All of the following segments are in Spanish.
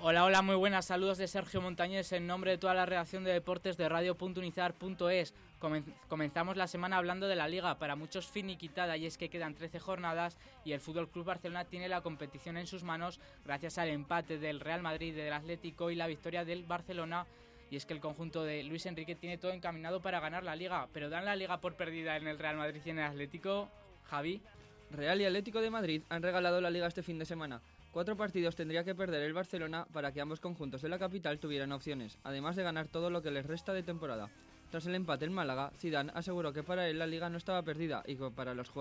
Hola, hola, muy buenas, saludos de Sergio Montañés en nombre de toda la redacción de deportes de radio.unizar.es. Comenzamos la semana hablando de la Liga, para muchos finiquitada, y es que quedan 13 jornadas y el FC Barcelona tiene la competición en sus manos gracias al empate del Real Madrid, del Atlético y la victoria del Barcelona. Y es que el conjunto de Luis Enrique tiene todo encaminado para ganar la Liga, pero ¿dan la Liga por perdida en el Real Madrid y en el Atlético? Javi. Real y Atlético de Madrid han regalado la Liga este fin de semana. 4 partidos tendría que perder el Barcelona para que ambos conjuntos de la capital tuvieran opciones, además de ganar todo lo que les resta de temporada. Tras el empate en Málaga, Zidane aseguró que para él la Liga no estaba perdida y que para los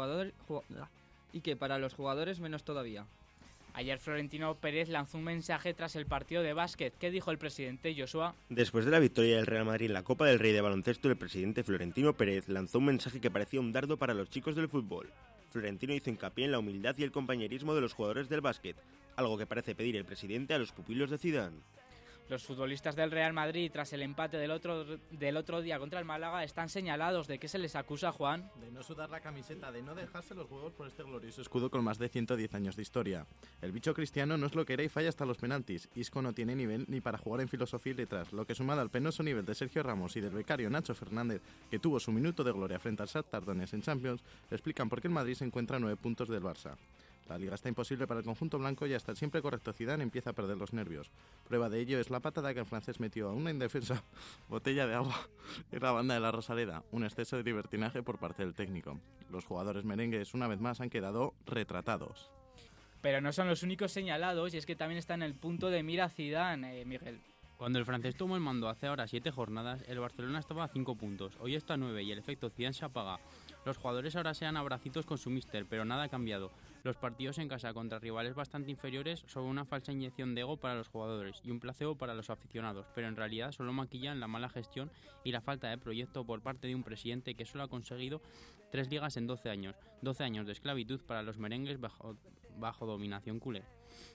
jugadores menos todavía. Ayer Florentino Pérez lanzó un mensaje tras el partido de básquet. ¿Qué dijo el presidente, Joshua? Después de la victoria del Real Madrid en la Copa del Rey de baloncesto, el presidente Florentino Pérez lanzó un mensaje que parecía un dardo para los chicos del fútbol. Florentino hizo hincapié en la humildad y el compañerismo de los jugadores del básquet, algo que parece pedir el presidente a los pupilos de Zidane. Los futbolistas del Real Madrid, tras el empate del otro día contra el Málaga, están señalados. ¿De qué se les acusa, Juan? De no sudar la camiseta, de no dejarse los huevos por este glorioso escudo con más de 110 años de historia. El bicho Cristiano no es lo que era y falla hasta los penaltis. Isco no tiene nivel ni para jugar en filosofía y letras, lo que sumado al penoso nivel de Sergio Ramos y del becario Nacho Fernández, que tuvo su minuto de gloria frente al Shakhtar Donetsk en Champions, explican por qué el Madrid se encuentra a 9 puntos del Barça. La Liga está imposible para el conjunto blanco y hasta el siempre correcto Zidane empieza a perder los nervios. Prueba de ello es la patada que el francés metió a una indefensa botella de agua en la banda de la Rosaleda, un exceso de libertinaje por parte del técnico. Los jugadores merengues una vez más han quedado retratados. Pero no son los únicos señalados, y es que también está en el punto de mira Zidane, Miguel. Cuando el francés tomó el mando hace ahora 7 jornadas, el Barcelona estaba a 5 puntos, hoy está a 9 y el efecto Zidane se apaga. Los jugadores ahora se dan abracitos con su míster, pero nada ha cambiado. Los partidos en casa contra rivales bastante inferiores son una falsa inyección de ego para los jugadores y un placebo para los aficionados, pero en realidad solo maquillan la mala gestión y la falta de proyecto por parte de un presidente que solo ha conseguido 3 ligas en 12 años. 12 años de esclavitud para los merengues bajo dominación culé.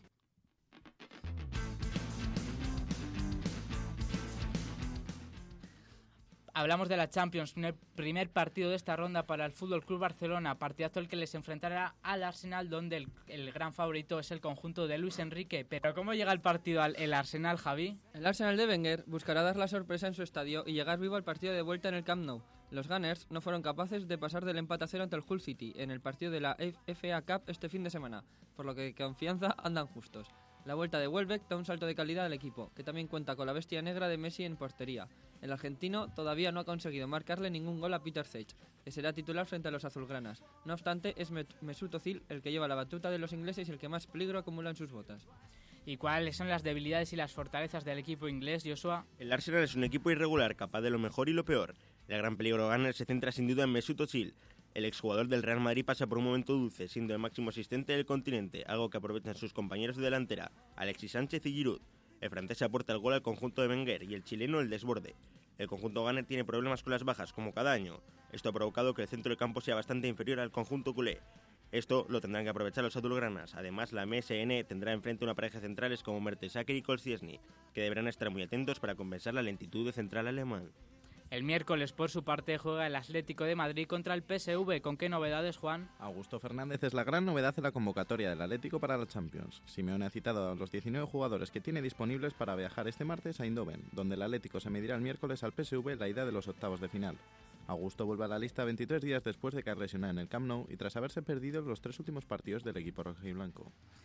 Hablamos de la Champions, el primer partido de esta ronda para el FC Barcelona, partidazo el que les enfrentará al Arsenal, donde el gran favorito es el conjunto de Luis Enrique. Pero ¿cómo llega el partido el Arsenal, Javi? El Arsenal de Wenger buscará dar la sorpresa en su estadio y llegar vivo al partido de vuelta en el Camp Nou. Los Gunners no fueron capaces de pasar del empate a 0 ante el Hull City en el partido de la FA Cup este fin de semana, por lo que confianza andan justos. La vuelta de Welbeck da un salto de calidad al equipo, que también cuenta con la bestia negra de Messi en portería. El argentino todavía no ha conseguido marcarle ningún gol a Peter Cech, que será titular frente a los azulgranas. No obstante, es Mesut Özil el que lleva la batuta de los ingleses y el que más peligro acumula en sus botas. ¿Y cuáles son las debilidades y las fortalezas del equipo inglés, Joshua? El Arsenal es un equipo irregular, capaz de lo mejor y lo peor. El gran peligro Gunner se centra sin duda en Mesut Özil. El exjugador del Real Madrid pasa por un momento dulce, siendo el máximo asistente del continente, algo que aprovechan sus compañeros de delantera, Alexis Sánchez y Giroud. El francés aporta el gol al conjunto de Wenger y el chileno el desborde. El conjunto Gunner tiene problemas con las bajas, como cada año. Esto ha provocado que el centro de campo sea bastante inferior al conjunto culé. Esto lo tendrán que aprovechar los azulgranas. Además, la MSN tendrá enfrente una pareja centrales como Mertesacker y Koscielny, que deberán estar muy atentos para compensar la lentitud del central alemán. El miércoles, por su parte, juega el Atlético de Madrid contra el PSV. ¿Con qué novedades, Juan? Augusto Fernández es la gran novedad en la convocatoria del Atlético para la Champions. Simeone ha citado a los 19 jugadores que tiene disponibles para viajar este martes a Eindhoven, donde el Atlético se medirá el miércoles al PSV la ida de los octavos de final. Augusto vuelve a la lista 23 días después de caer lesionado en el Camp Nou y tras haberse perdido los 3 últimos partidos del equipo rojiblanco.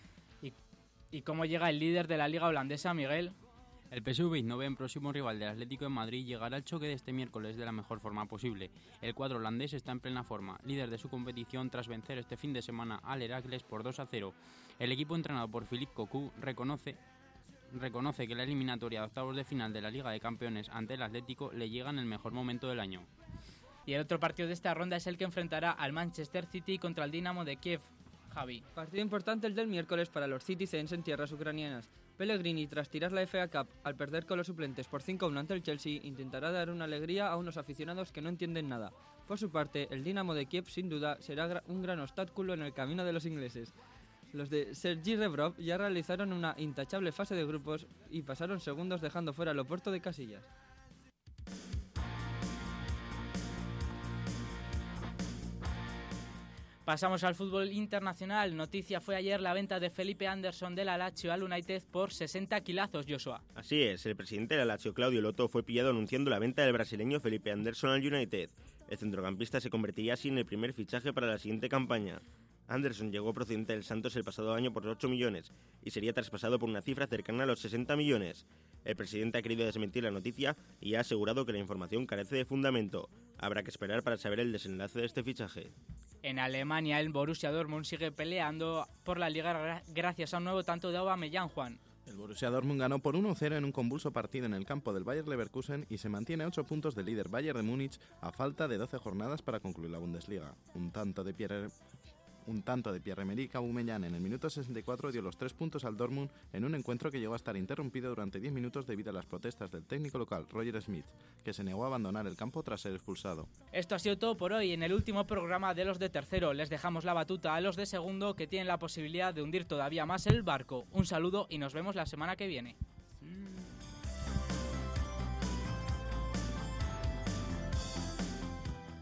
¿Y cómo llega el líder de la liga holandesa, Miguel? El PSV Eindhoven, próximo rival del Atlético de Madrid, llegará al choque de este miércoles de la mejor forma posible. El cuadro holandés está en plena forma, líder de su competición tras vencer este fin de semana al Heracles por 2-0. El equipo entrenado por Philippe Cocu reconoce que la eliminatoria de octavos de final de la Liga de Campeones ante el Atlético le llega en el mejor momento del año. Y el otro partido de esta ronda es el que enfrentará al Manchester City contra el Dinamo de Kiev. Javi. Partido importante el del miércoles para los Citizens en tierras ucranianas. Pellegrini, tras tirar la FA Cup al perder con los suplentes por 5-1 ante el Chelsea, intentará dar una alegría a unos aficionados que no entienden nada. Por su parte, el Dinamo de Kiev sin duda será un gran obstáculo en el camino de los ingleses. Los de Sergi Rebrov ya realizaron una intachable fase de grupos y pasaron segundos dejando fuera al Oporto de Casillas. Pasamos al fútbol internacional. Noticia fue ayer la venta de Felipe Anderson del Lazio al United por 60 kilazos, Joshua. Así es, el presidente del Lazio, Claudio Lotto, fue pillado anunciando la venta del brasileño Felipe Anderson al United. El centrocampista se convertiría así en el primer fichaje para la siguiente campaña. Anderson llegó procedente del Santos el pasado año por 8 millones y sería traspasado por una cifra cercana a los 60 millones. El presidente ha querido desmentir la noticia y ha asegurado que la información carece de fundamento. Habrá que esperar para saber el desenlace de este fichaje. En Alemania, el Borussia Dortmund sigue peleando por la Liga gracias a un nuevo tanto de Aubameyang, Juan. El Borussia Dortmund ganó por 1-0 en un convulso partido en el campo del Bayer Leverkusen y se mantiene a 8 puntos del líder Bayern de Múnich a falta de 12 jornadas para concluir la Bundesliga. Un tanto de Pierre-Emerick Aubameyang en el minuto 64 dio los 3 puntos al Dortmund en un encuentro que llegó a estar interrumpido durante 10 minutos debido a las protestas del técnico local, Roger Smith, que se negó a abandonar el campo tras ser expulsado. Esto ha sido todo por hoy. En el último programa de los de tercero les dejamos la batuta a los de segundo, que tienen la posibilidad de hundir todavía más el barco. Un saludo y nos vemos la semana que viene.